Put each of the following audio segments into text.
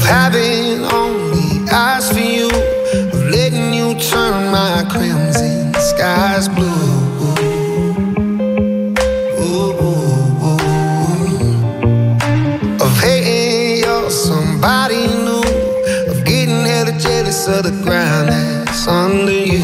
of having only eyes for you, of letting you turn my crimson skies blue. Of hating you're somebody new, of getting hella jealous of the ground that's under you.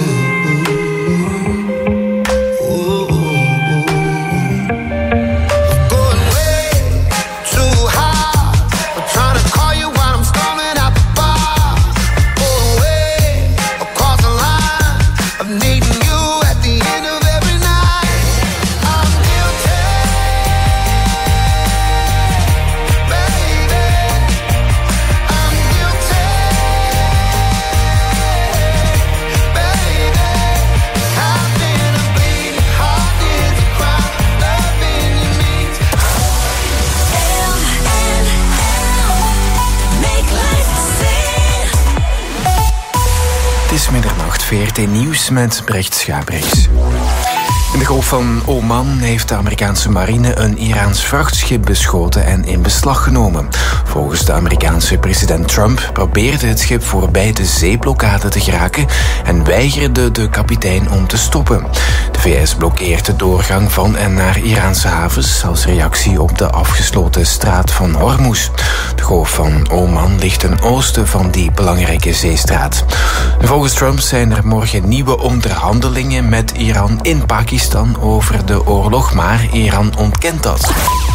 Middernacht, VRT Nieuws met Brecht Schabrix. In de Golf van Oman heeft de Amerikaanse marine een Iraans vrachtschip beschoten en in beslag genomen. Volgens de Amerikaanse president Trump probeerde het schip voorbij de zeeblokkade te geraken en weigerde de kapitein om te stoppen. De VS blokkeert de doorgang van en naar Iraanse havens als reactie op de afgesloten straat van Hormuz. De Golf van Oman ligt ten oosten van die belangrijke zeestraat. Volgens Trump zijn er morgen nieuwe onderhandelingen met Iran in Pakistan over de oorlog, maar Iran ontkent dat.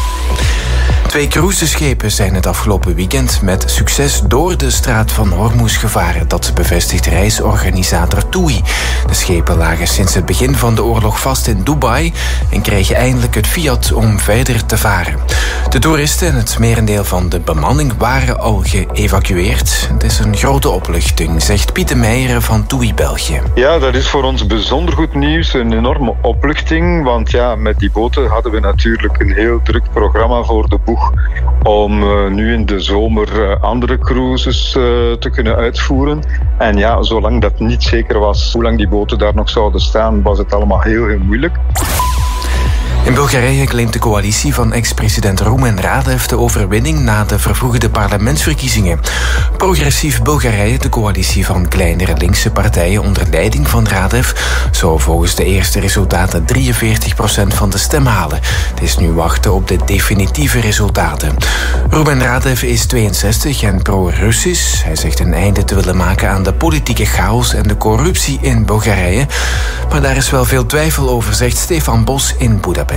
2 cruiseschepen zijn het afgelopen weekend met succes door de straat van Hormuz gevaren. Dat bevestigt reisorganisator TUI. De schepen lagen sinds het begin van de oorlog vast in Dubai en kregen eindelijk het fiat om verder te varen. De toeristen en het merendeel van de bemanning waren al geëvacueerd. Het is een grote opluchting, zegt Pieter Meijeren van TUI België. Ja, dat is voor ons bijzonder goed nieuws. Een enorme opluchting, want ja, met die boten hadden we natuurlijk een heel druk programma voor de boeg om nu in de zomer andere cruises te kunnen uitvoeren. En ja, zolang dat niet zeker was hoe lang die boten daar nog zouden staan, was het allemaal heel moeilijk. In Bulgarije claimt de coalitie van ex-president Rumen Radev de overwinning na de vervroegde parlementsverkiezingen. Progressief Bulgarije, de coalitie van kleinere linkse partijen onder leiding van Radev, zou volgens de eerste resultaten 43% van de stem halen. Het is nu wachten op de definitieve resultaten. Rumen Radev is 62 en pro-Russisch. Hij zegt een einde te willen maken aan de politieke chaos en de corruptie in Bulgarije. Maar daar is wel veel twijfel over, zegt Stefan Bos in Budapest.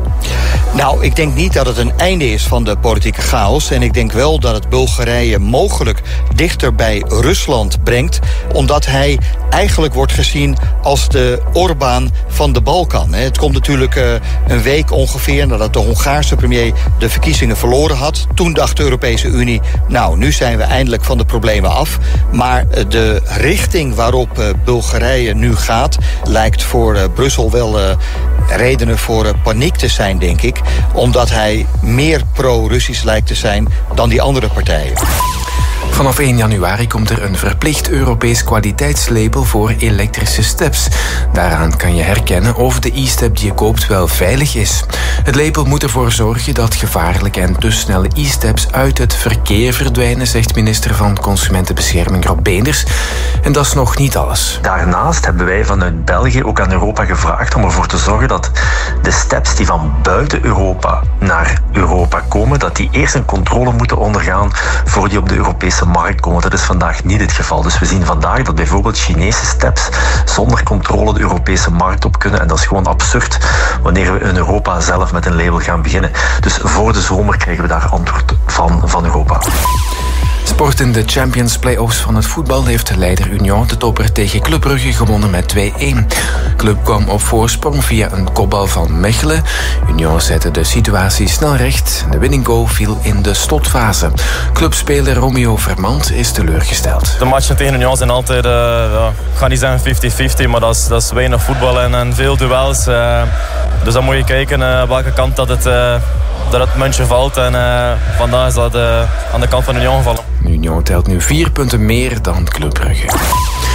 Nou, ik denk niet dat het een einde is van de politieke chaos. En ik denk wel dat het Bulgarije mogelijk dichter bij Rusland brengt, omdat hij eigenlijk wordt gezien als de Orbán van de Balkan. Het komt natuurlijk een week ongeveer nadat de Hongaarse premier de verkiezingen verloren had. Toen dacht de Europese Unie, nou, nu zijn we eindelijk van de problemen af. Maar de richting waarop Bulgarije nu gaat, lijkt voor Brussel wel redenen voor paniek te zijn, denk ik. Omdat hij meer pro-Russisch lijkt te zijn dan die andere partijen. Vanaf 1 januari komt er een verplicht Europees kwaliteitslabel voor elektrische steps. Daaraan kan je herkennen of de e-step die je koopt wel veilig is. Het label moet ervoor zorgen dat gevaarlijke en te snelle e-steps uit het verkeer verdwijnen, zegt minister van Consumentenbescherming Rob Beenders. En dat is nog niet alles. Daarnaast hebben wij vanuit België ook aan Europa gevraagd om ervoor te zorgen dat de steps die van buiten Europa naar Europa komen, dat die eerst een controle moeten ondergaan voor die op de Europese markt komen. Dat is vandaag niet het geval. Dus we zien vandaag dat bijvoorbeeld Chinese steps zonder controle de Europese markt op kunnen. En dat is gewoon absurd wanneer we in Europa zelf met een label gaan beginnen. Dus voor de zomer krijgen we daar antwoord van Europa. Sport in de Champions Play-offs van het voetbal heeft leider Union de topper tegen Club Brugge gewonnen met 2-1. Club kwam op voorsprong via een kopbal van Mechelen. Union zette de situatie snel recht. De winning goal viel in de slotfase. Clubspeler Romeo Vermand is teleurgesteld. De matchen tegen Union zijn altijd, ik ga niet zeggen 50-50, maar dat is weinig voetbal en veel duels. Dus dan moet je kijken welke kant dat het muntje valt. En vandaag is dat aan de kant van Union gevallen. Union telt nu 4 punten meer dan Club Brugge.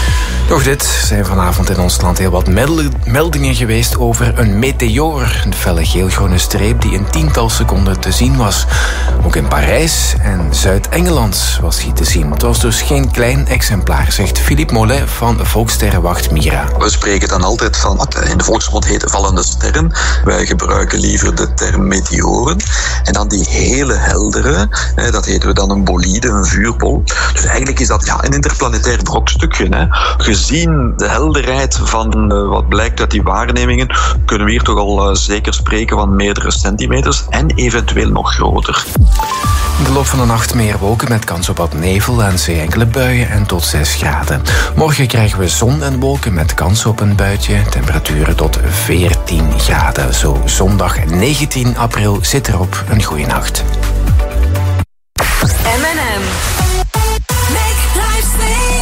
Nog dit zijn vanavond in ons land heel wat meldingen geweest over een meteoor. Een felle geelgroene streep die een tiental seconden te zien was. Ook in Parijs en Zuid-Engeland was hij te zien. Het was dus geen klein exemplaar, zegt Philippe Mollet van Volkssterrenwacht Mira. We spreken dan altijd van wat in de volksmond heet vallende sterren. Wij gebruiken liever de term meteoren. En dan die hele heldere, dat heten we dan een bolide, een vuurbol. Dus eigenlijk is dat een interplanetair brokstukje. Gezien de helderheid van wat blijkt uit die waarnemingen, kunnen we hier toch al zeker spreken van meerdere centimeters en eventueel nog groter. In de loop van de nacht meer wolken met kans op wat nevel en zee enkele buien en tot 6 graden. Morgen krijgen we zon en wolken met kans op een buitje. Temperaturen tot 14 graden. Zo zondag 19 april zit erop. Een goeie nacht. M&M. Make life sing.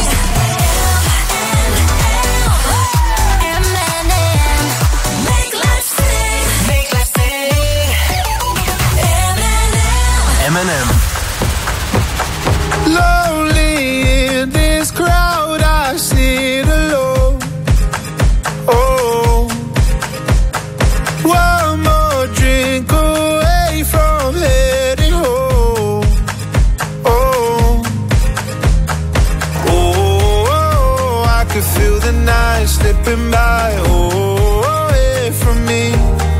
M&M. Make life sing. Make life sing. M&M. Lonely in this crowd, I sit alone. Oh, one more drink away from heading home. Oh, oh, I could feel the night slipping by. Oh, away from me.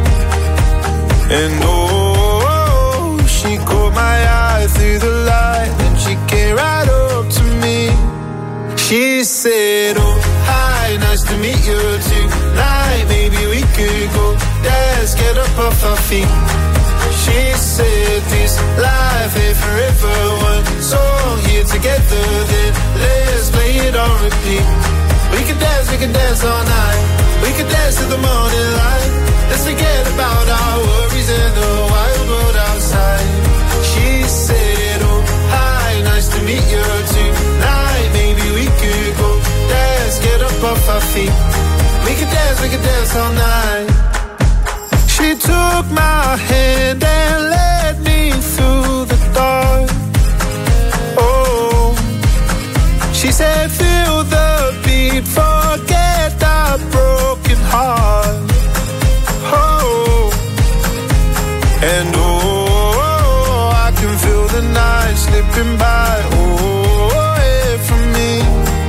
And oh, she caught my eye through the light, and she came right up to me. She said, oh, hi, nice to meet you tonight. Maybe we could go dance, get up off our feet. She said, this life ain't forever. One song here together, then let's play it on repeat. We can dance all night. We can dance till the morning light. Let's forget about our worries and the wild world outside. She said, oh, hi, nice to meet you tonight. Maybe we could go dance, get up off our feet. We can dance all night. She took my hand and led me through the dark. Oh, she said, feel the beat, forget our broken heart. Oh, and oh, I can feel the night slipping by. Oh, away from me.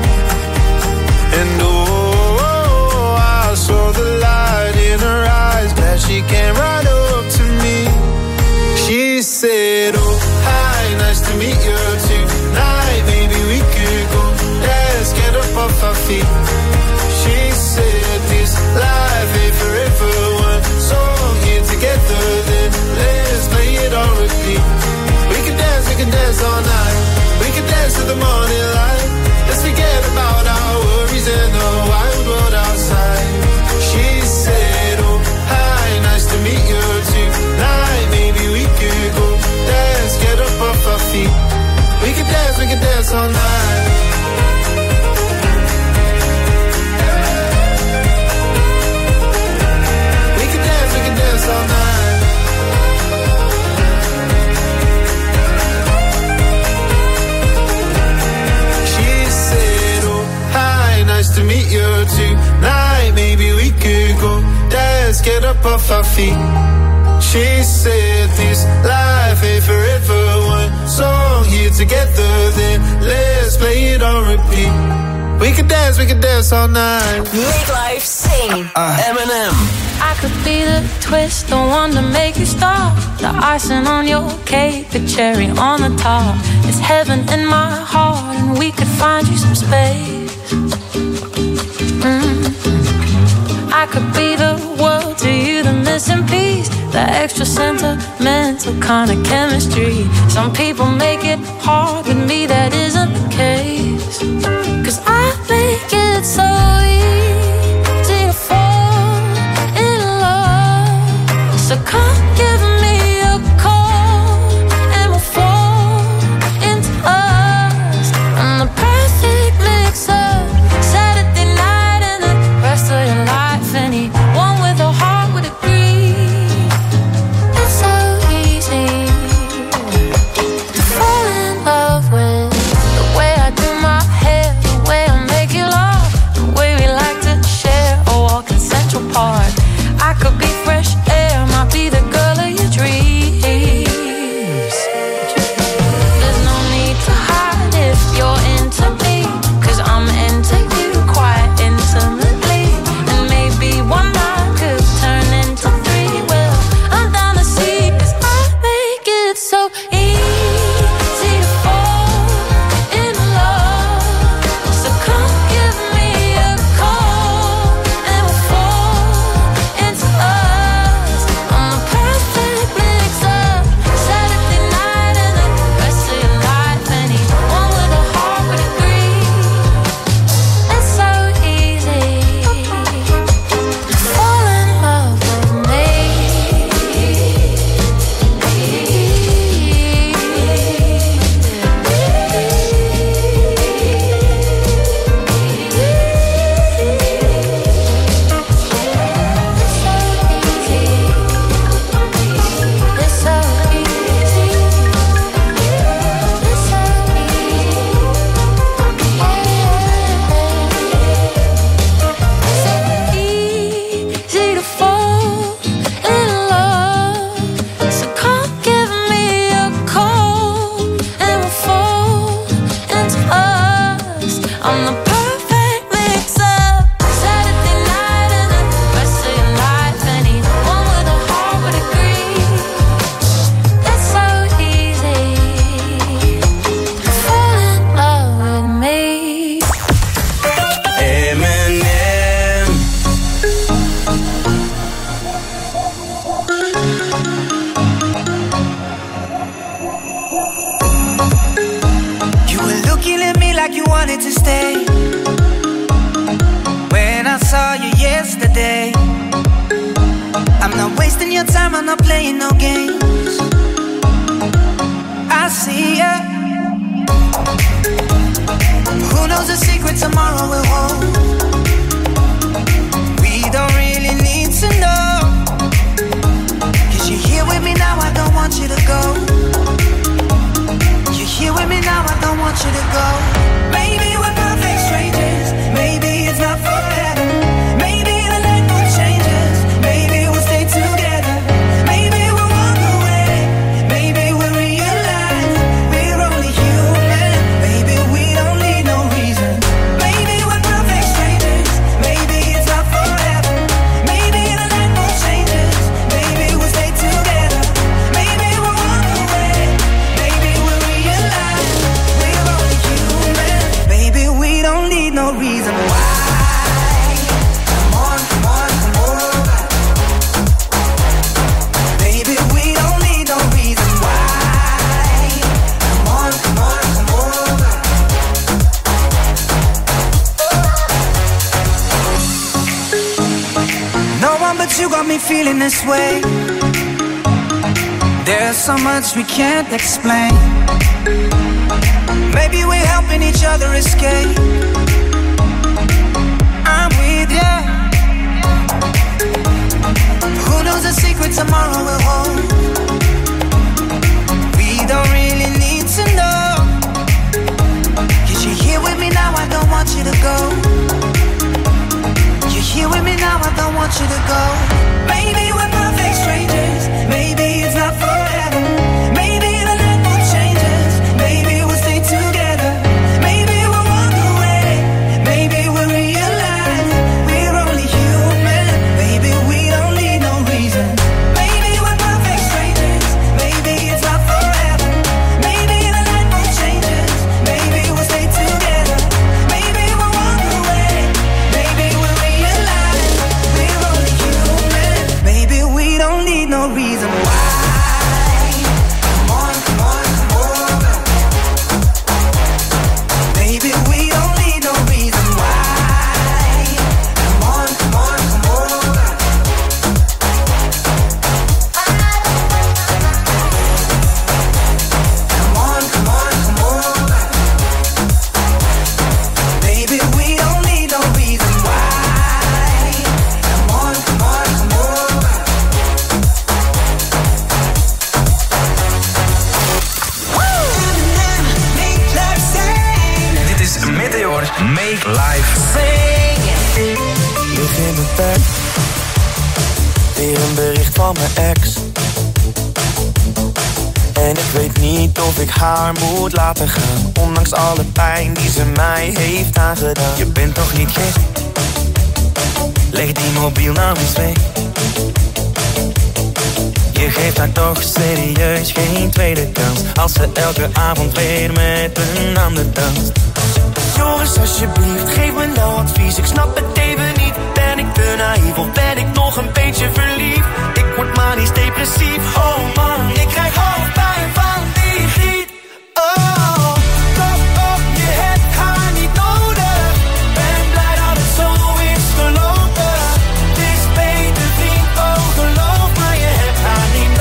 And oh, I saw the light in her eyes. Glad she came right up to me. She said, oh, hi, nice to meet you tonight. Maybe we could go dance, get up off our feet. She said, this life ain't forever. One song here together, then let's play it on repeat. We can dance all night. We can dance till the morning light. Let's forget about our worries and the wild world outside. She said, oh, hi, nice to meet you tonight. Maybe we could go dance, get up off our feet. We can dance all night. We can dance all night. She said, oh, hi, nice to meet you tonight. Maybe we could go dance, get up off our feet. She said, this life ain't forever. One song here together, then let's play it on repeat. We can dance all night. Make life sing. M&M. I could be the twist, the one to make you stop. The icing on your cake, the cherry on the top. It's heaven in my heart, and we could find you some space. I could be the world to you, the missing piece, the extra sentimental kind of chemistry. Some people make it hard, with me that isn't the case. 'Cause I make it so easy to fall in love. So come give me a call, and we'll fall into us. I'm the perfect mix of Saturday night and the rest of your life. Anyone with a heart would agree. It's so easy to fall in love with the way I do my hair, the way I make you laugh, wanted to stay. When I saw you yesterday, I'm not wasting your time, I'm not playing no games. I see ya. Who knows the secret tomorrow will hold? We don't really need to know. 'Cause you're here with me now, I don't want you to go. You're here with me now, I don't want you to go. Maybe we're perfect strangers, maybe it's not forever. Maybe the night won't change us, maybe we'll stay together. Maybe we'll walk away, maybe we'll realize we're only human. Maybe we don't need no reason. Maybe we're perfect strangers, maybe it's not forever. Maybe the night won't change us, maybe we'll stay together. Maybe we'll walk away, maybe we'll realize we're only human. Maybe we don't need no reason why. Come on, come on, come over. Maybe we don't need no reason why. Come on, come on, come over. No one but you got me feeling this way. There's so much we can't explain. Maybe we're helping each other escape. I'm with ya. Who knows the secret tomorrow will hold? We don't really need to know. 'Cause you're here with me now, I don't want you to go. You're here with me now, I don't want you to go. Maybe we're perfect strangers, maybe it's not forever. Maybe the night won't change us, maybe we'll stay together. Maybe we'll walk away, maybe we'll realize we're only human. Maybe we don't need no reason. Maybe we're perfect strangers, maybe it's not forever. Maybe the night won't change us, maybe we'll stay together. Maybe we'll walk away, maybe we'll realize we're only human. Maybe we don't need no reason why. Come on, come on, come over. Maybe we don't need no reason why. Come on, come on, come over. Come on, come on, come over. Maybe we don't need no reason why. Come on, come on, come over. Make life sing. Dit is Meteor Make Life. Lig in mijn bed, weer een bericht van mijn ex. En ik weet niet of ik haar moet laten gaan, ondanks alle pijn die ze mij heeft aangedaan. Je bent toch niet gek? Leg die mobiel nou eens weg. Je geeft haar toch serieus geen tweede kans, als ze elke avond weer met een ander danst. Joris, alsjeblieft, geef me nou advies. Ik snap het even niet. Ben ik te naïef of ben ik nog een beetje verliefd? Ik word manisch depressief. Oh man, ik krijg hoofdpijn van die giet. Oh, kop op, je hebt haar niet nodig. Ben blij dat het zo is gelopen. Het is beter vriend, oh geloof me, je hebt haar niet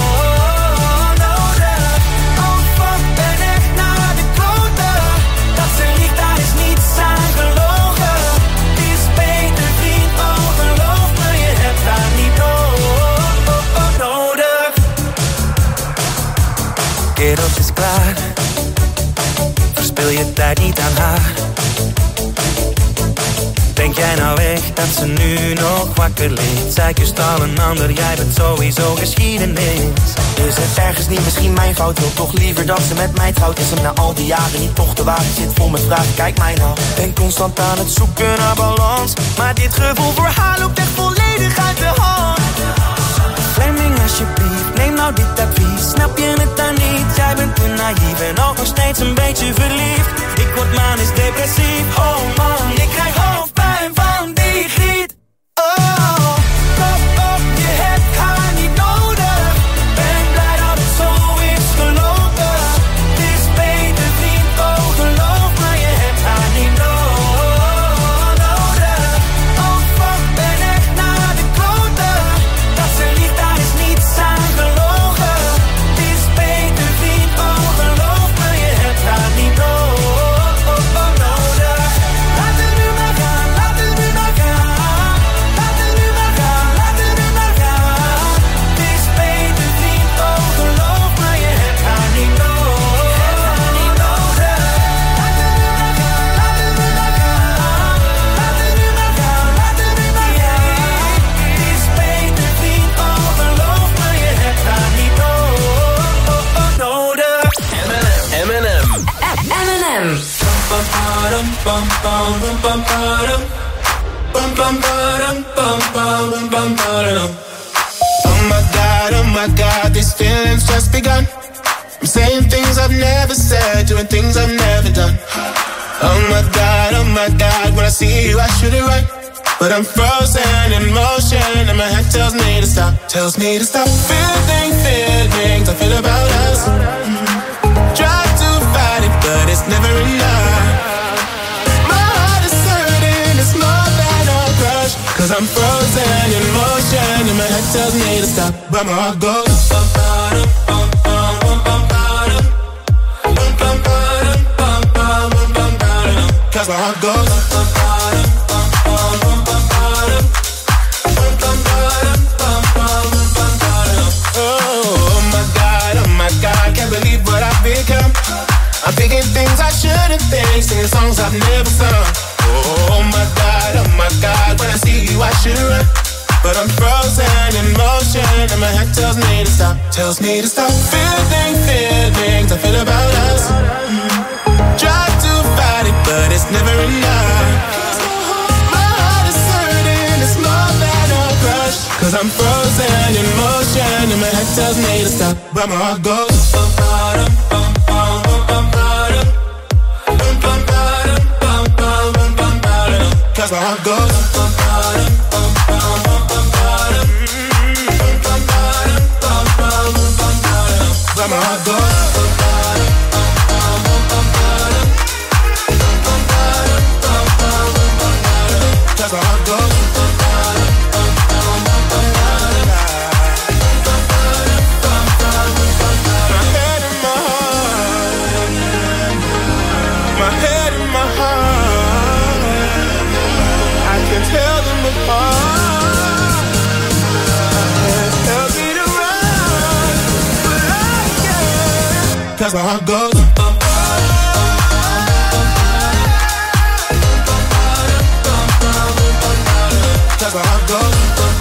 nodig. Oh fuck, ben echt naar de kloten. Dat ze liegt, daar is niets aan gelogen. Het is beter vriend, oh geloof me, je hebt haar niet nodig. Kerels is klaar, verspil je tijd niet aan haar. Denk jij nou echt dat ze nu nog wakker ligt? Zij kust al een ander, jij bent sowieso geschiedenis. Is het ergens niet misschien mijn fout? Wil toch liever dat ze met mij trouwt? Is hem na al die jaren niet toch te wagen? Zit vol met vragen, kijk mij nou. Ben constant aan het zoeken naar balans, maar dit gevoel voor haar loopt echt volledig uit de hand. Fleming, alsjeblieft, neem nou dit advies. Snap je het dan niet? Jij bent te naïef en ook nog steeds een beetje verliefd. Ik word manisch depressief. Oh man, ik krijg hoofdpijn van die giet. Oh, kop op, je hebt haar niet nodig. Ben blij dat het zo is gelopen. Het is beter vriend, oh geloof me, je hebt haar Oh my God, these feelings just begun. I'm saying things I've never said, doing things I've never done. Oh my God, when I see you I should it right. But I'm frozen in motion and my head tells me to stop. Tells me to stop feeling feelings I feel about us. Try to fight it but it's never enough. My heart is hurting, it's more than a crush. Cause I'm frozen in motion and my head tells me to stop. But my heart goes cause my heart goes oh my God, can't believe what I've become. I'm thinking things I shouldn't think, singing songs I've never sung. Oh my God, when I see you I should run. But I'm frozen in motion and my head tells me to stop. Tells me to stop feeling feelings I feel about us. Try to fight it but it's never enough. My heart is hurting, it's more than a crush. Cause I'm frozen in motion and my head tells me to stop. But my heart goes cause my heart goes but my heart goes cause my heart goes my head and my heart, my head and my heart, I can tell them apart. Tell me to run, but I can't. Cause my heart goes cause my heart goes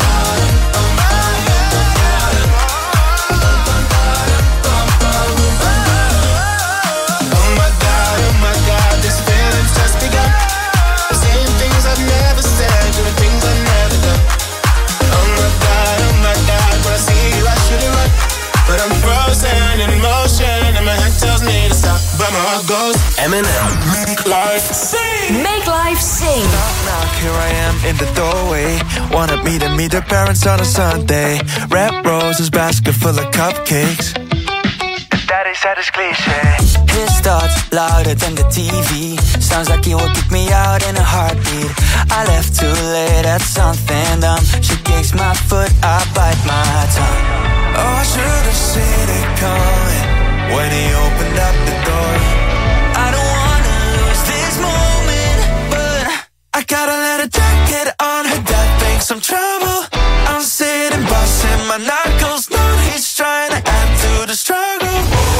oh my God, this feeling's just begun. Saying things I've never said, doing things I've never done. Oh my God, when I see you I shouldn't run. But I'm frozen in motion and my head tells me to stop. But my heart goes Eminem, Make Life Sing. Make Life Sing. Knock, knock, here I am in the doorway. Wanted me to meet the parents on a Sunday. Red roses, basket full of cupcakes. Daddy said it's cliche. His thoughts louder than the TV. Sounds like he would kick me out in a heartbeat. I left too late at something dumb. She kicks my foot, I bite my tongue. Oh, I should have seen it coming when he opened up the door. I don't wanna lose this moment, but I gotta let her jacket on. Her dad thinks I'm trouble. I'm sitting, busting my knuckles. No, he's trying to add to the struggle.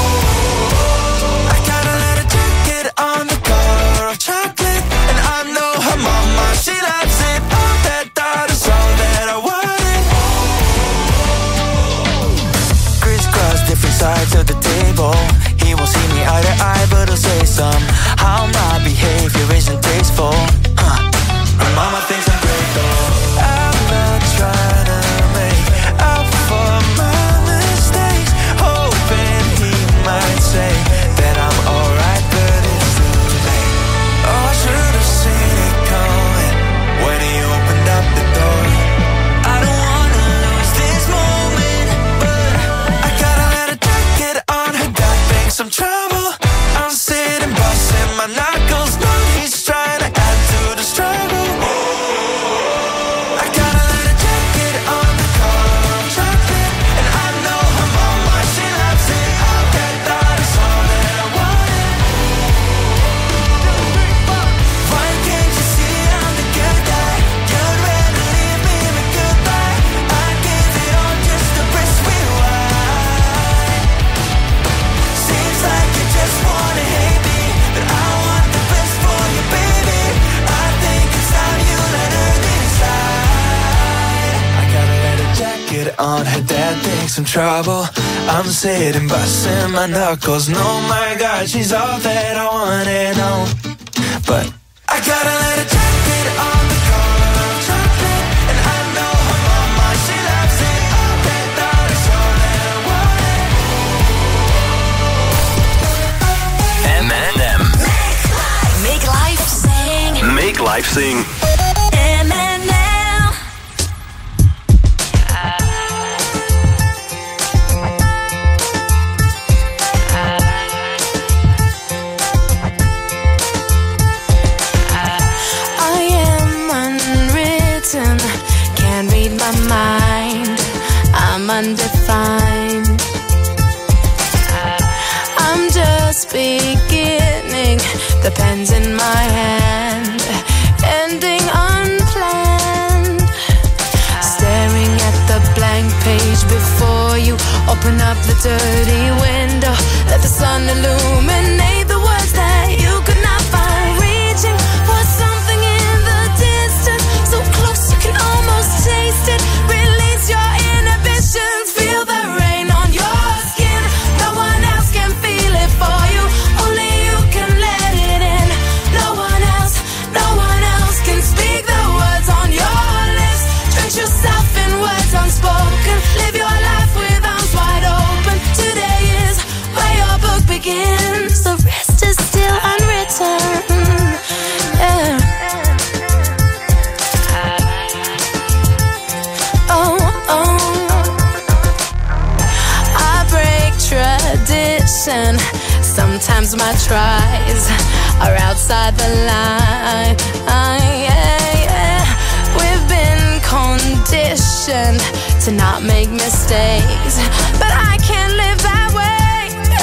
I gotta let her jacket on, the color of chocolate. And I know her mama, she loves it. All that thought is all that I wanted. Crisscross, different sides of the table. He won't see me eye to eye, but he'll say some. How my behavior isn't tasteful. Her mama thinks I'm great though. I'm not trying to make up for my mistakes, hoping he might say that I'm alright, but it's too late. Oh, I should have seen it coming when he opened up the door. I don't wanna lose this moment, but I gotta let her jacket on. Her dad thinks I'm trouble. I'm sitting, busting my knuckles. No, he's trying to add to the struggle. I gotta let her jacket on, the color of chocolate. And I know her mama, she loves it. All that thought is all that I wanted. Why can't you see I'm the good guy? You'd rather leave me with goodbye. I gave it all just to press rewind. Seems like you just wanna hate me, but I want the best for you, baby. I think it's time you let her decide. I gotta let her jacket on. Her dad thinks I'm trouble. I'm sitting, busting my knuckles. No, my God, she's all that I wanted. No, but I got a little jacket on the color of chocolate, and I know her mama, she loves it. All that is all that I want. M&M. Make life sing. Make life sing. M&M. Can't read my mind, I'm undefined. I'm just beginning, the pen's in my hand, ending unplanned. Staring at the blank page before you, open up the dirty window, let the sun illuminate the words that you could not find. Reaching for something in the distance, so close you can almost taste it. Release your inhibitions, feel the rain on your skin. No one else can feel it for you, only you can let it in. No one else can speak the words on your lips. Drench yourself in words unspoken, live your life with arms wide open. Today is where your book begins, the rest is still unwritten. Yeah. Tradition. Sometimes my tries are outside the line. We've been conditioned to not make mistakes, but I can't live that way.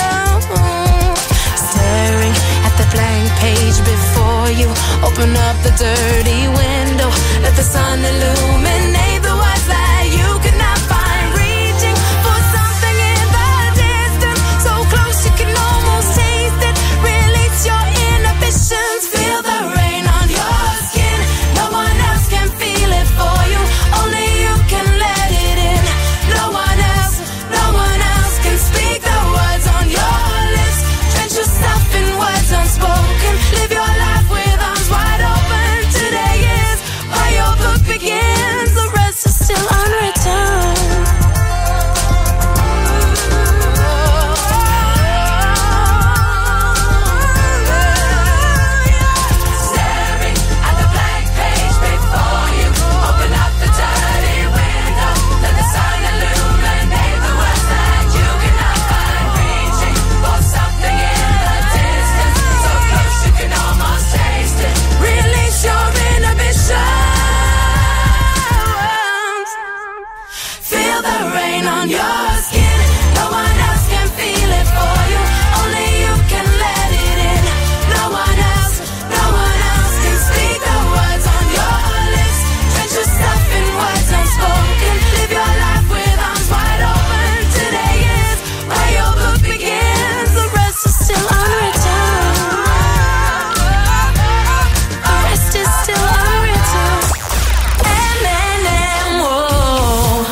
Staring at the blank page before you, open up the dirty window, let the sun illuminate the words that you could not find. Reaching for something in the distance, so close you can almost taste it. Release your inhibitions, feel the rain on your skin. No one else can feel it for you, only you can let it in. No one else can speak the words on your lips. Drench yourself in words unspoken, live your life with arms wide open. Today is where your book begins, the rest is still unwritten. Staring at the blank page before you, open up the dirty window, let the sun illuminate the words that you cannot find. Reaching for something in the distance, so close you can almost taste it. Release your inhibitions, feel the rain on your skin. No one else can feel it for you, only you can let it in. No one else can speak the words on your lips. Drench yourself in words unspoken, live your life with arms wide open. Today is where your book begins, the rest is still unwritten. The rest is still unwritten. M&M, whoa.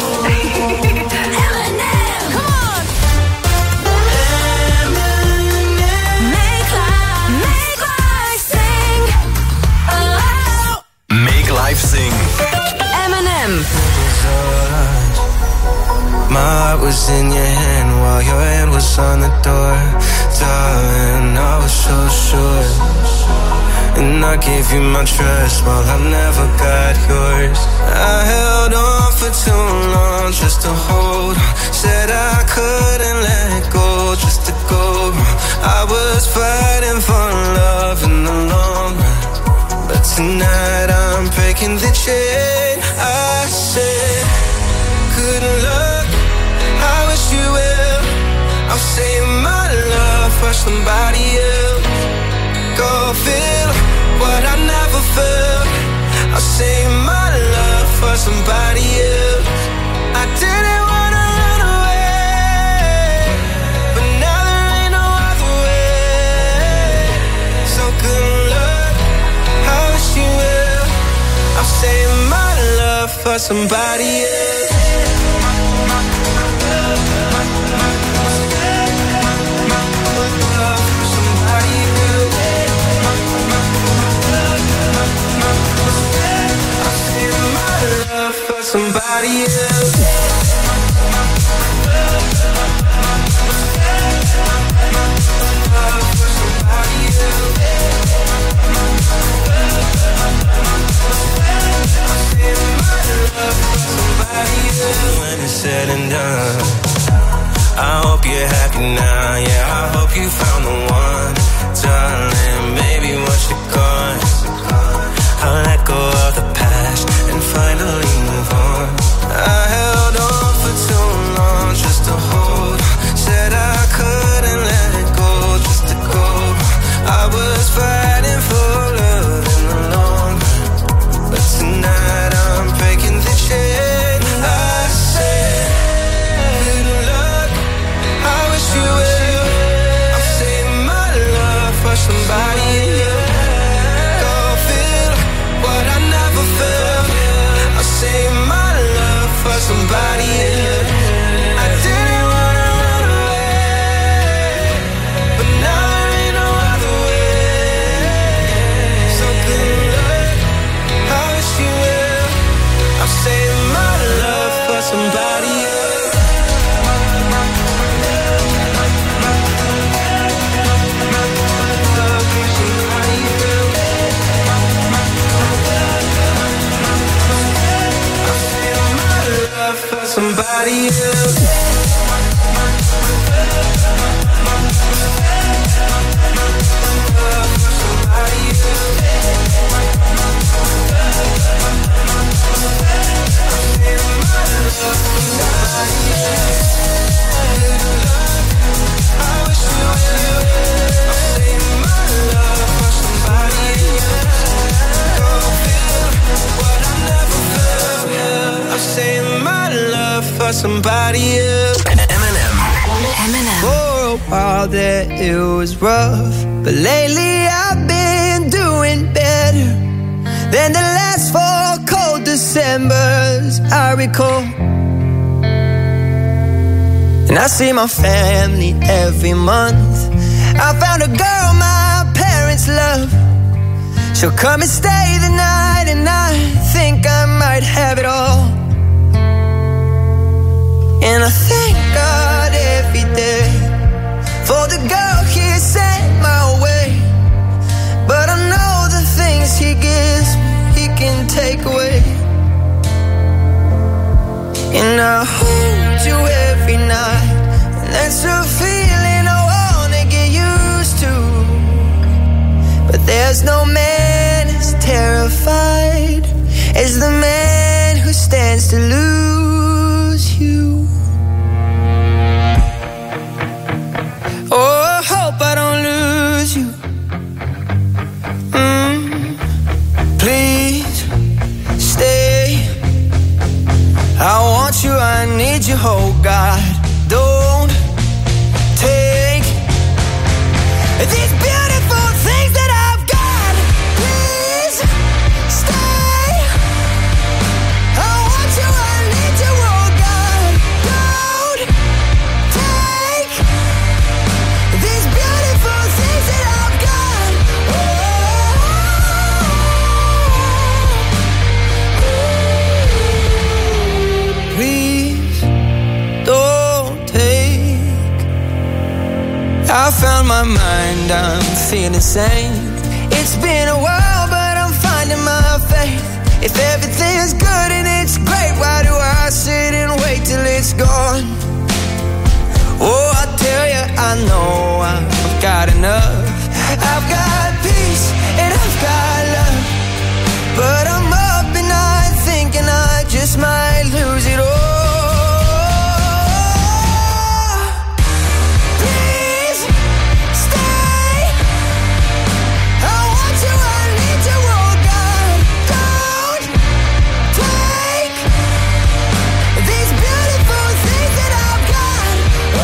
M&M, come on. Make life sing. Oh. Make life sing. M&M. My heart was in your hand while your hand was on the door. Darling, I was so sure, and I gave you my trust while I never got yours. I held on for too long just to hold on. Said I couldn't let go just to go wrong. I was fighting for love in the long run, but tonight I'm breaking the chain. I said, good luck, I wish you well. I'll save my love for somebody else. Go feel what I never felt. I'll save my love for somebody else. I didn't wanna run away, but now there ain't no other way. So good luck, I wish you well. I'll save my love for somebody else. somebody else. When it's said and done, I hope you're happy now. Yeah, I hope you found the one, darling. Maybe once you're gone, I'll let go of the past and finally move on. I held on for too long just to hold. Said I couldn't let it go, just to go. I was fighting for love in the long run, but tonight I'm breaking the chain. I said, little luck, I wish you well. I'm saving my love for somebody else. Go feel what I never felt. I'll save my love for somebody else. I didn't wanna run away, but now there ain't no other way. So good luck, I wish you well. I'm saving my love for somebody else. For somebody else. For somebody else. Eminem. For a while there it was rough, but lately I've been doing better than the last 4 cold Decembers I recall. And I see my family every month. I found a girl my parents love. She'll come and stay the night, and I think I might have it all. And I thank God every day for the girl He sent my way. But I know the things He gives me, He can take away. And I hold you every night, and that's a feeling I wanna get used to. But there's no man as terrified as the man who stands to lose you. Oh, I hope I don't lose you. Please stay. I want you, I need you, oh God. Don't take these beautiful things that I've got. Please stay. I want you, I need you, oh God. Don't take these beautiful things that I've got. Please don't take. I found my mind, I'm feeling sane. It's been a while, but I'm finding my faith. If everything's good and it's great, why do I sit and wait till it's gone? Oh, I tell you, I know I've got enough. I've got peace and I've got love, but I'm up at night thinking I just might lose it all. Please stay. I want you, I need you, oh God. Don't take these beautiful things that I've got.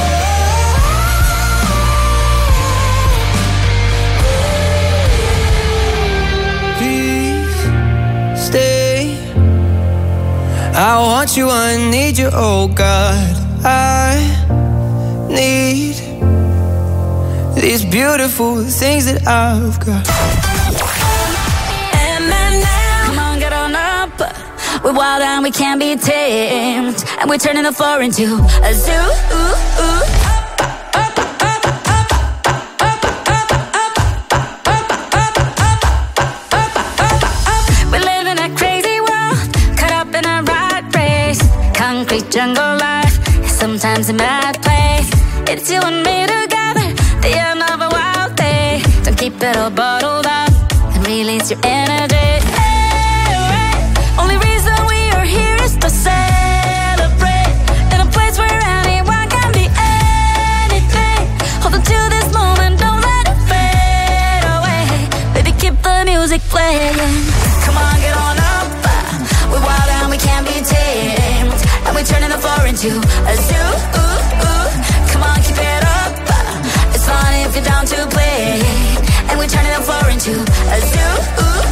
Please stay. I want you, I need you, oh God. I need these beautiful things that I've got. Eminem, come on, get on up. We're wild and we can't be tamed, and we're turning the floor into a zoo. We live in a crazy world, caught up in a rat race. Concrete jungle life, sometimes a mad place. It's you and me together, the end of a wild day. Don't keep it all bottled up and release your energy. Only reason we are here is to celebrate in a place where anyone can be anything. Hold on to this moment, don't let it fade away. Baby, keep the music playing. Come on, get on up. We're wild and we can't be tamed, and we're turning the floor into a zoo. Come on, keep it up. It's fun if you're down to play, and we're turning the floor into a zoo.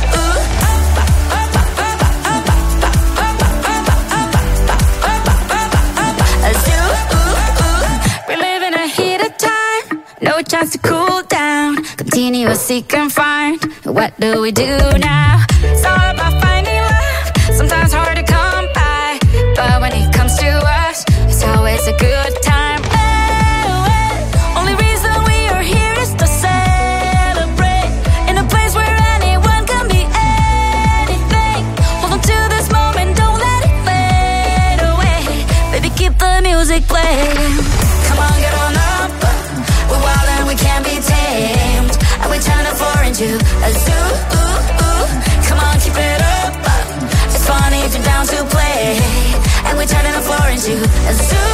No chance to cool down. Continue to seek and find. What do we do now? It's all about finding love. Sometimes hard to come by, but when it comes to us, it's always a good time. Only reason we are here is to celebrate in a place where anyone can be anything. Hold on to this moment, don't let it fade away. Baby, keep the music playing. Come on, get on up. We're wild and we can't be tamed, and we turn the floor into a zoo. Come on, keep it up. It's fun if you're down to play, and we're turning the floor into a zoo.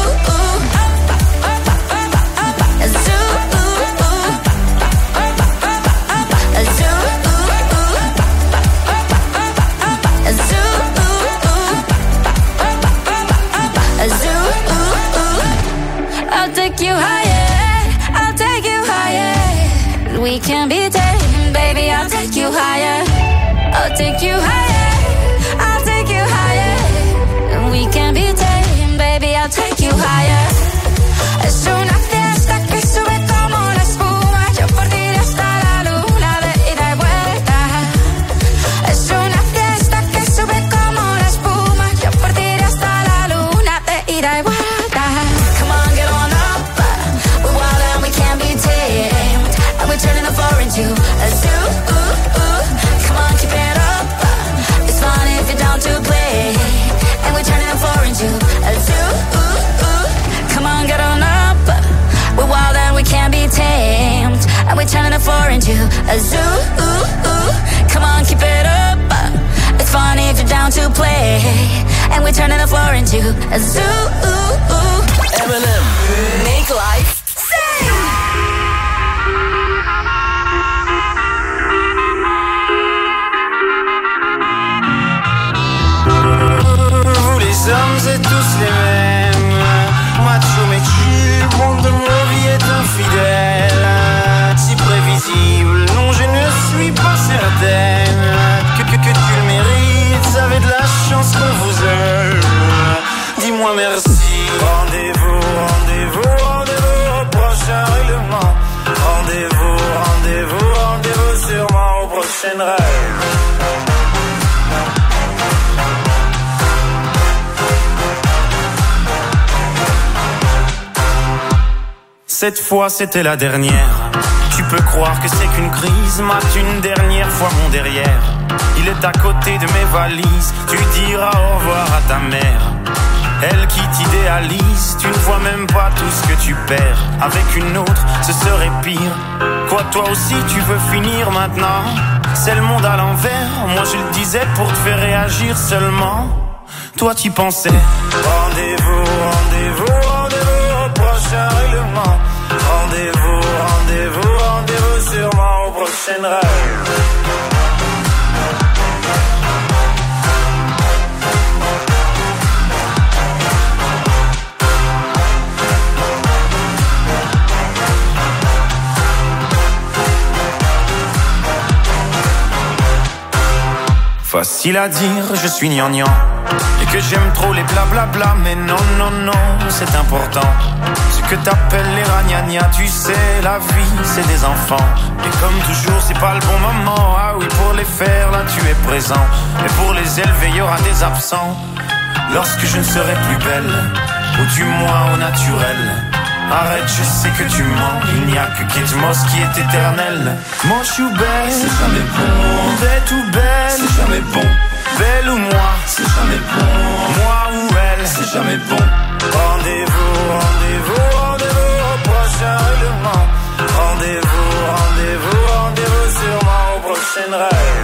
A zoo. A zoo. A zoo. A zoo. I'll take you higher. I'll take you higher. We can be tamed, baby. I'll take you higher. I'll take you higher. I'll take you higher. We can be tamed, baby. I'll take you higher. Es una fiesta que sube como la espuma. Yo por ti hasta la luna de ida y vuelta. Es una fiesta que sube como la espuma. Yo por ti hasta la luna de ida y vuelta. Come on, get on up. We're wild and we can't be tamed, and we're turning the floor into a zoo. Come on, keep it up. It's fun if you're down to play, and we're turning the floor into a zoo. Come on, get on up. We're wild and we can't be tamed, and we're turning the floor into a zoo. Come on, keep it up. It's fun if you're down to play, and we're turning the floor into a zoo. M&M. Make life sing. Vous les hommes êtes tous les mêmes. Macho mais tu, monde de ma vie est infidèle. Si prévisible, non je ne suis pas certaine que tu le mérites. Avez de la chance qu'on vous aime. Dis-moi merci. Rendez-vous, rendez-vous, rendez-vous au prochain règlement. Rendez-vous, rendez-vous, rendez-vous sûrement au prochain rêve. Cette fois c'était la dernière. Tu peux croire que c'est qu'une crise. Mate une dernière fois mon derrière. Il est à côté de mes valises. Tu diras au revoir à ta mère. Elle qui t'idéalise. Tu ne vois même pas tout ce que tu perds. Avec une autre ce serait pire. Quoi toi aussi tu veux finir maintenant? C'est le monde à l'envers. Moi je le disais pour te faire réagir seulement. Toi t'y pensais. Rendez-vous, rendez-vous, rendez-vous au prochain règlement. Rendez-vous, rendez-vous, rendez-vous sûrement au prochain rêve. Facile à dire, je suis gnangnan et que j'aime trop les blablabla, mais non, non, non, c'est important. Ce que t'appelles les ragnagnas. Tu sais, la vie, c'est des enfants. Et comme toujours, c'est pas le bon moment. Ah oui, pour les faire, là, tu es présent. Et pour les élever, il y aura des absents. Lorsque je ne serai plus belle, ou du moins au naturel. Arrête, je sais que tu mens. Il n'y a que Kate Moss qui est éternel. Mon chou belle, c'est jamais bon. Bête ou belle, c'est jamais bon. Belle ou moi, c'est jamais bon. Moi ou elle, c'est jamais bon. Rendez-vous, rendez-vous, rendez-vous au prochain règlement. Rendez-vous, rendez-vous, rendez-vous sûrement au prochain rêve.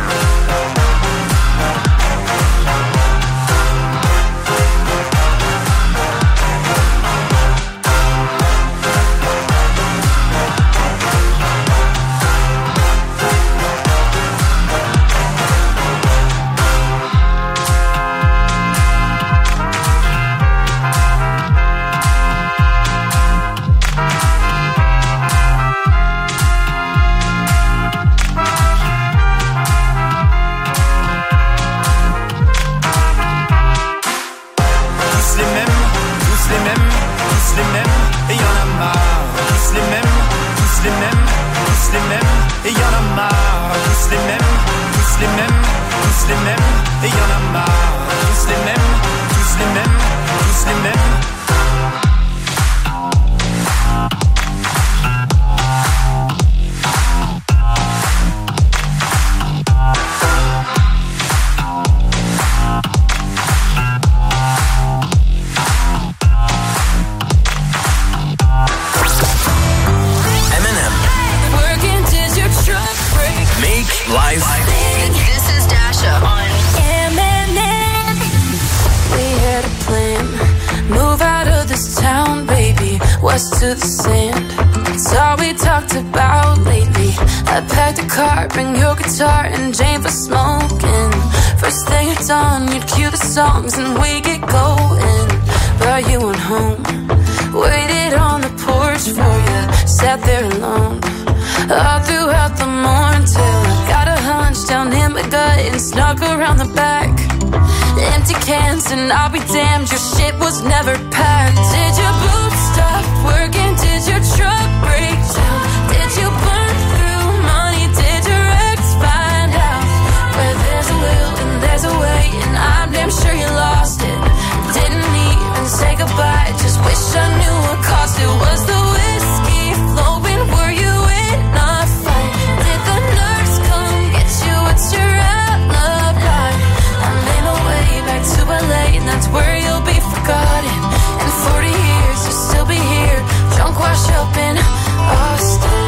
To the sand, it's all we talked about lately. I packed a car, bring your guitar and Jane for smoking. First thing at dawn, you'd cue the songs and we get going. But you went home, waited on the porch for you, sat there alone all throughout the morning till I got a hunch down in my gut and snuck around the back. Empty cans and I'll be damned, your shit was never packed. Did your boots stop working? Did your truck break down? Did you burn through money? Did your ex find out? Where there's a will and there's a way, and I'm damn sure you lost it. Didn't even say goodbye, just wish I knew what cost it. Was the whiskey flowing? Were you in a fight? Did the nurse come get you? What's your alibi? I'm in a way back to LA, and that's where you'll be forgotten. In 40 years you'll still be here, drunk wash up in Austin.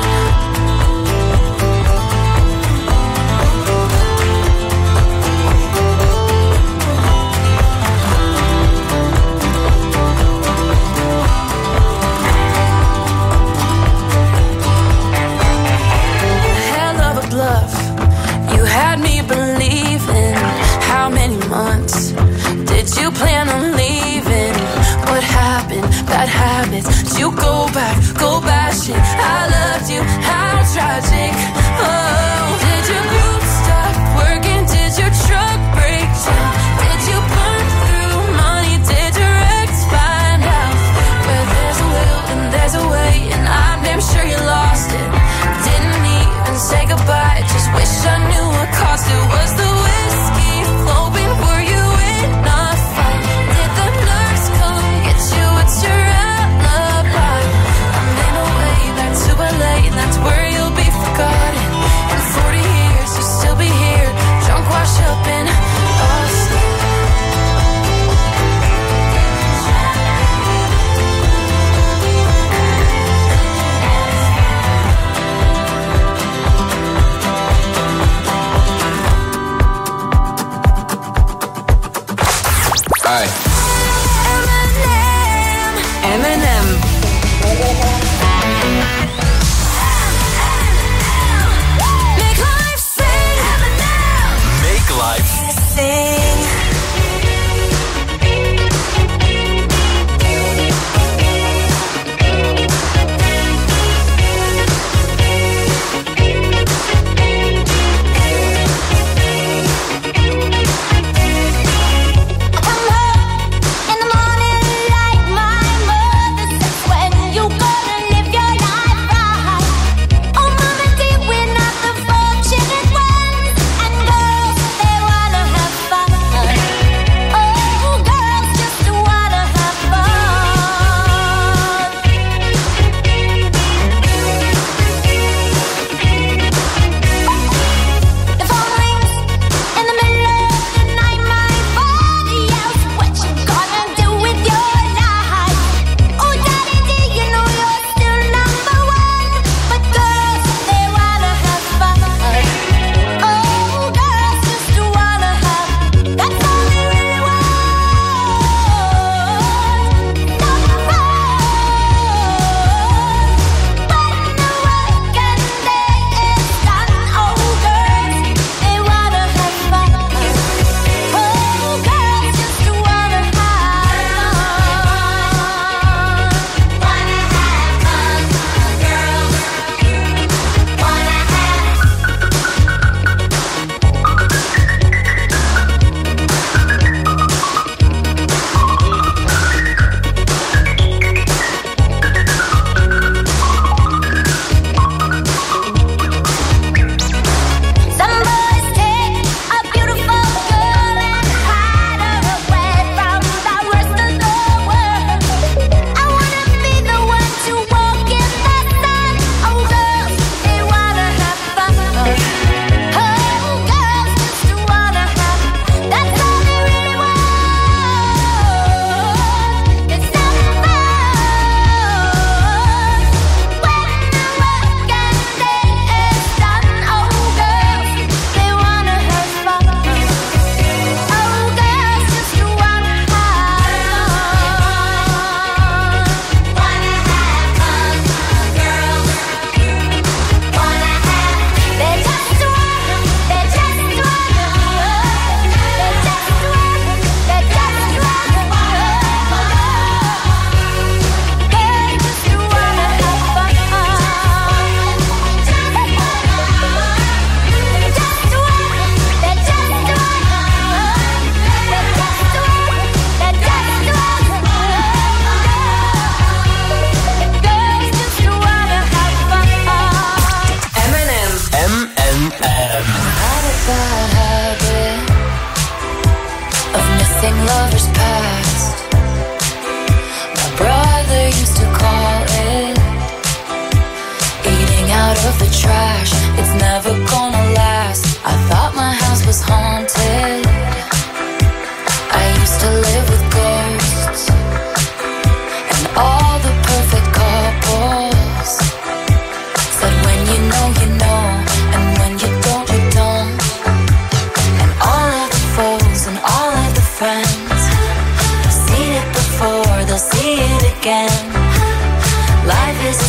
Hell of a bluff, you had me believing. How many months did you plan on leaving? What happened? Bad habits. Did you go back, shit. I loved you, how tragic. Oh, did your group stop working? Did your truck break down? Did you burn through money? Did your ex find out? Where there's a will and there's a way, and I'm damn sure you lost it. Didn't even say goodbye, just wish I knew what cost it. Was the whiskey flowing? Were you in a fight? Did the nurse come get you? What's your alibi? I'm in a way back to LA, and that's where you'll be forgotten.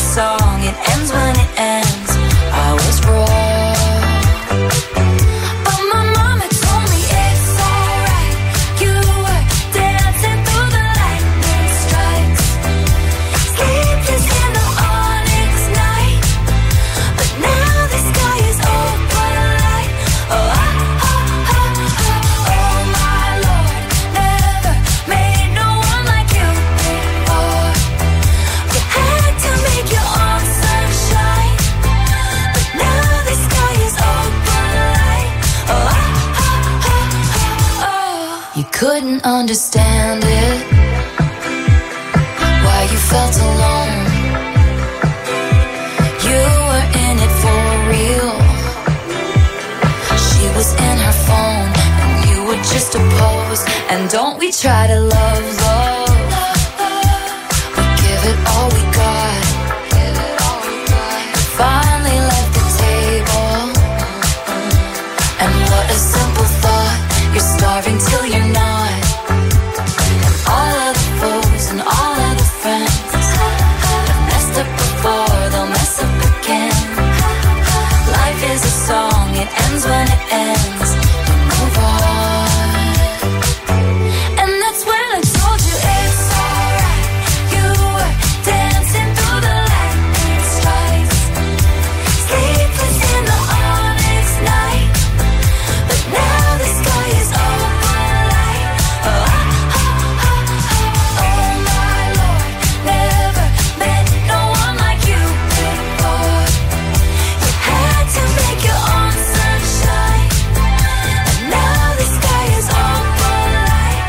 song, it ends when it ends. I was wrong, but my mama told me it's alright. You were dancing through the lightning strikes, sleepless in the onyx night, but now the sky is open light. Oh, oh my Lord, never made no one like you before. You had to make your own sunshine, but now the sky is open light. Oh, you couldn't understand it, why you felt alone. You were in it for real. She was in her phone, and you were just a pose. And don't we try to love, love? We give it all we got. Finally left the table, and what a simple thought. You're starving till you're not. And all of the foes and all of the friends have messed up before, they'll mess up again. Life is a song, it ends when it ends. You move on, and that's when I told you it's alright. You were dancing through the lightning strikes, sleepless in the onyx night, but now the sky is open light. Oh my Lord, never met no one like you before. You had to make your own sunshine, and now the sky is open light.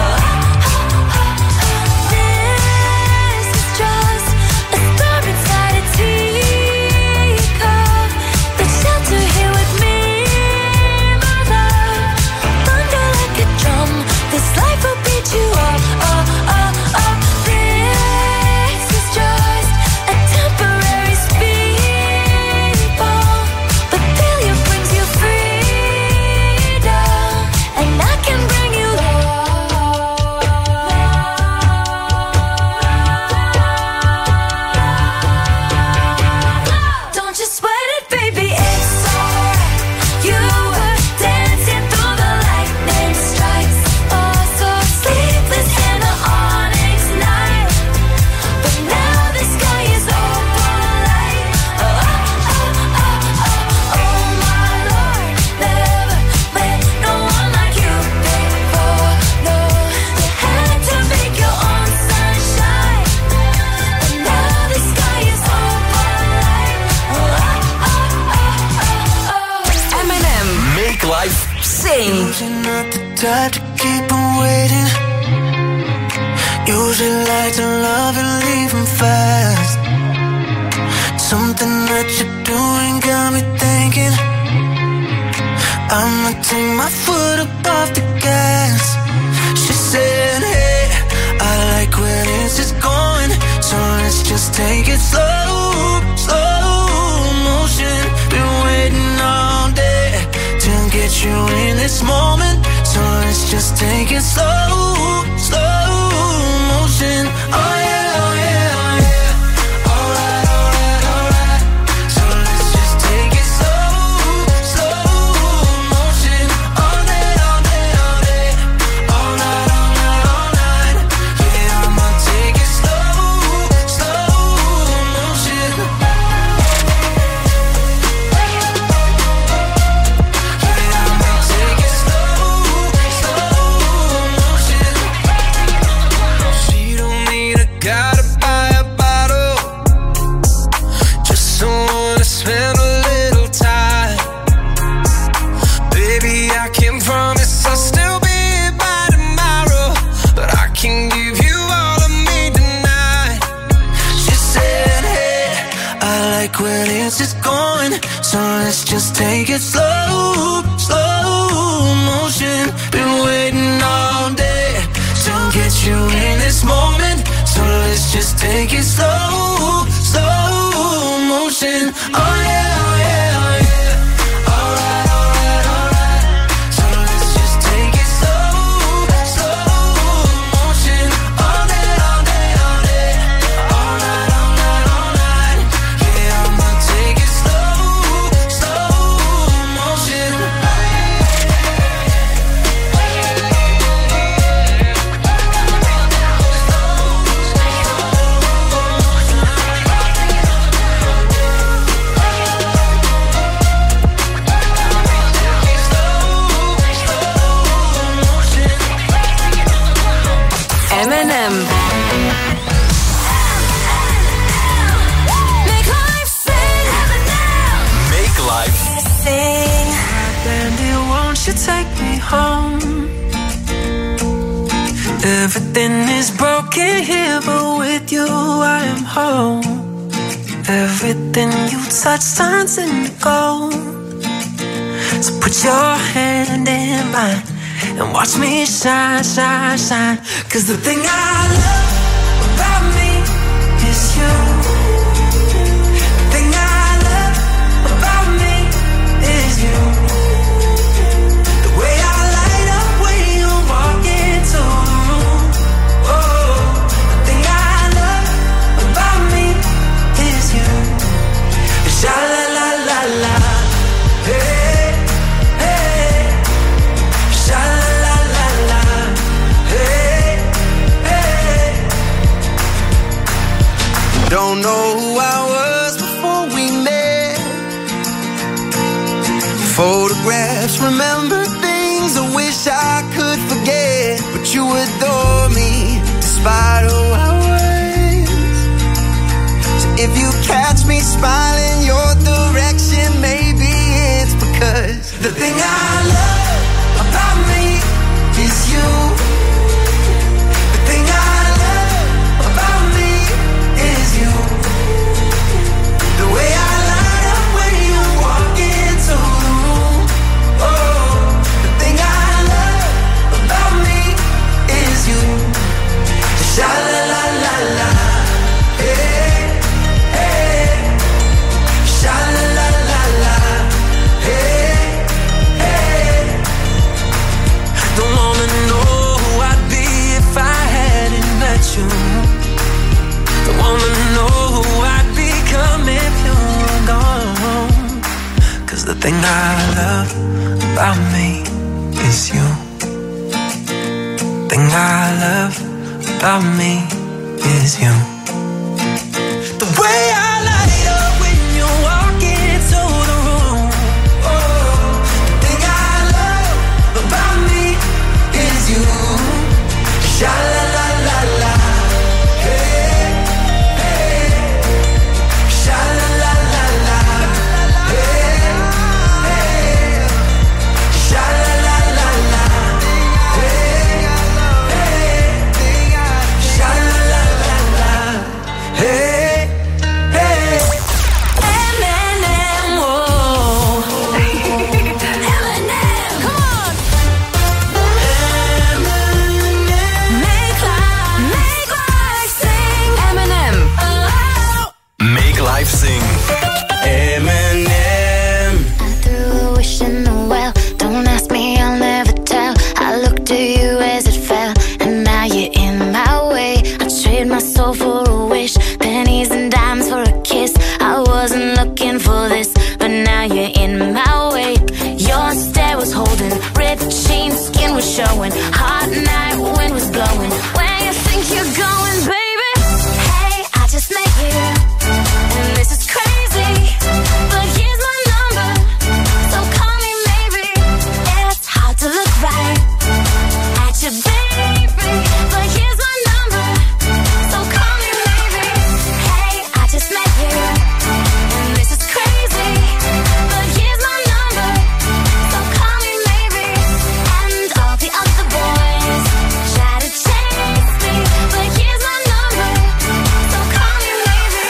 This is just a storm inside a teacup. The shelter here with me, my love. Thunder like a drum, this life will beat you up. This is just a temporary speed bump, but failure brings you freedom, and I can bring you love. Don't you sweat it, baby, it's alright. You were dancing through the lightning strikes, oh so sleepless in the onyx night, but now the sky is open light. Oh my Lord, never met no one like you before. No, you had to make your own sunshine, and now the sky is open light. M&M. Make life Sing. You're not the type to keep on waiting. Usually like to love and leave 'em fast. Something that you're doing got me thinking I'ma take my foot up off the gas. She said, hey, I like where this is going, so let's just take it slow, slow motion. Been waiting all day to get you in this moment, so let's just take it slow, slow motion. Oh yeah, oh yeah, oh yeah. Alright, alright, alright. So let's just take it slow, slow motion. All day, all day, all day. All night, all night, all night. Yeah, I'ma take it slow, slow motion. Yeah, I'ma take it slow, slow motion. She don't need a guy to buy a bottle, just someone to spend a little time. Baby, I can promise I'll still be here by tomorrow, but I can give you all of me tonight. She said, hey, I like where this is going, so let's just take it slow, slow motion. Been waiting all day to get you in this moment, so let's just take it slow, slow motion. Oh yeah, oh yeah, oh yeah. Alright, alright, alright. So let's just take it slow, slow motion. All day, all day, all day. All night, all night, all night. home. Everything is broken here, but with you I am home. Everything you touch turns into gold. So put your hand in mine and watch me shine, shine, shine. 'Cause the thing I love about me is you. The thing I love about me is you. The way I light up when you walk into the room. Oh, the thing I love about me is you. Sha la la la la. Hey, hey. Sha la la la la. Hey, hey. Don't know who I was before we met. Photographs, remember things I wish I could forget. But you adore me despite who I was. So if you catch me smiling your direction, maybe it's because the thing I love about me is you. The thing I love about me is you. The way I light up when you walk into the room. Oh, the thing I love about me is you. Sha la la la la. Hey, hey. Sha la la la la. Hey, hey. Don't wanna know who I'd be if I hadn't met you. Don't wanna know who I'd become if you were gone. 'Cause the thing I love about me is you. Thing I love about me is you. The way I light up when you walk into the room. Oh, the thing I love about me is you. Sha la la la la. Hey, hey. Sha la la la la. Hey, hey. Sha la la la la. Hey, hey. Sha la la la la. Hey, hey. Eminem, whoa. Eminem, come on. Make life sing. Eminem. Make life sing. Eminem. I threw a wish in the well. Don't ask me, I'll never tell. I looked at you as it fell, and now you're in my way. I trade my soul for a wish, pennies and dimes for a kiss. I wasn't looking for this, but now you're in my way. Your stare was holding, red jeans, skin was showing. Hot night, wind was blowing. Where you think you're going, baby? Hey, I just met you, and this is crazy. But here's my number, so call me maybe. It's hard to look right at you, baby. But here's my number, so call me maybe. Hey, I just met you, and this is crazy. But here's my number, so call me maybe. And all the other boys try to chase me, but here's my number, so call me maybe.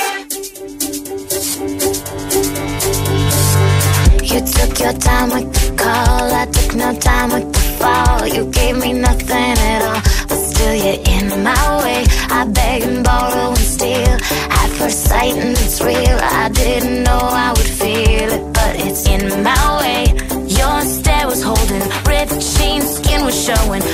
You took your time with the call, I took no time with the fall. You gave me nothing at all, but still you're in my way. I beg and borrow and steal at first sight, and it's real. I didn't know I would feel it, but it's in my way. Your stare was holding, red jeans, skin was showing.